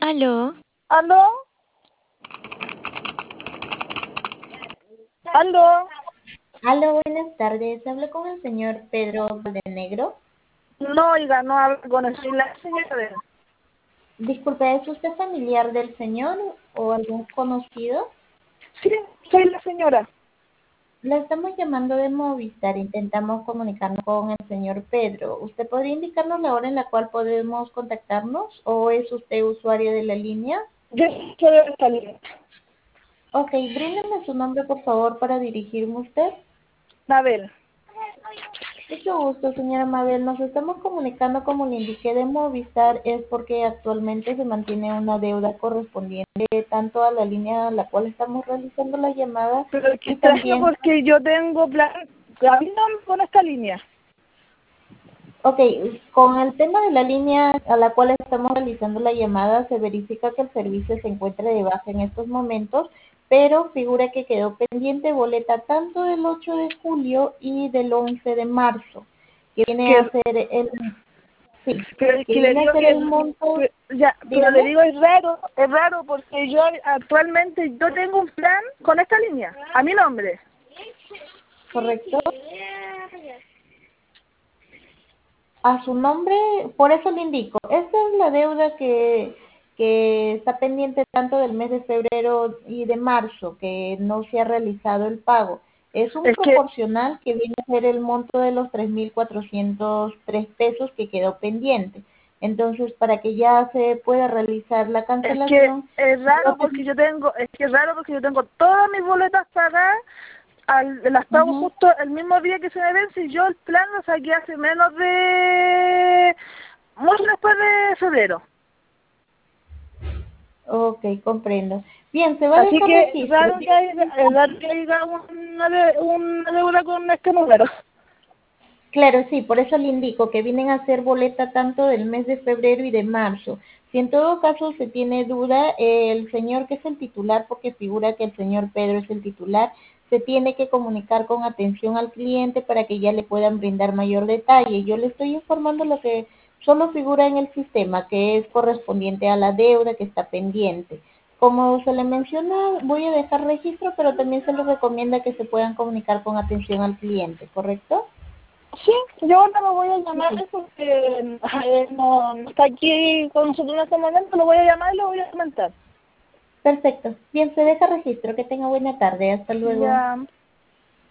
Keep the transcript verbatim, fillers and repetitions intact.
¿Aló? ¿Aló? ¿Aló? Aló, buenas tardes. Hablo con el señor Pedro Valdenegro. No, oiga, no hablo con el soy la señora de él. Disculpe, ¿es usted familiar del señor o algún conocido? Sí, soy la señora. La estamos llamando de Movistar. Intentamos comunicarnos con el señor Pedro. ¿Usted podría indicarnos la hora en la cual podemos contactarnos o es usted usuario de la línea? Yo soy de esta línea. Ok, bríndeme su nombre, por favor, para dirigirme a usted. Mabel. Mucho gusto, señora Mabel. Nos estamos comunicando, como le indiqué, de Movistar, es porque actualmente se mantiene una deuda correspondiente tanto a la línea a la cual estamos realizando la llamada Pero qué y extraño también, porque yo tengo plan... A mí no me pone esta línea. ok, con el tema de la línea a la cual estamos realizando la llamada, se verifica que el servicio se encuentra de baja en estos momentos, pero figura que quedó pendiente boleta tanto del ocho de julio y del once de marzo, que viene a Que, ser el... Sí, pero es que que le viene a digo ser que... el monto, que- Ya, pero le dígame, digo es raro, es raro porque yo actualmente yo tengo un plan con esta línea, a mi nombre. ¿correcto? A su nombre, por eso le indico, esta es la deuda que, que está pendiente tanto del mes de febrero y de marzo, que no se ha realizado el pago. Es un Es que, proporcional que viene a ser el monto de los tres mil cuatrocientos tres pesos que quedó pendiente. Entonces, para que ya se pueda realizar la es que cancelación, es yo raro porque ten- yo tengo, es que es raro porque yo tengo todas mis boletas pagadas. Al, las pago Ujú. justo el mismo día que se me vence y yo el plan lo saqué hace menos de... mucho después de febrero. Ok, comprendo. Bien, se va a Así dejar que es registro. raro que haya, es raro que haya una, de, una deuda con este número. Claro, sí, por eso le indico que vienen a ser boleta tanto del mes de febrero y de marzo. Si en todo caso se tiene duda, eh, el señor que es el titular, porque figura que el señor Pedro es el titular, se tiene que comunicar con atención al cliente para que ya le puedan brindar mayor detalle. Yo le estoy informando lo que solo figura en el sistema, que es correspondiente a la deuda que está pendiente. Como se le menciona, voy a dejar registro, pero también se les recomienda que se puedan comunicar con atención al cliente, ¿correcto? Sí, yo ahora lo voy a llamar porque eh, no, no está aquí con nosotros en este momento, lo voy a llamar y lo voy a comentar. Perfecto. Bien, se deja registro. Que tenga buena tarde. Hasta luego. Ya.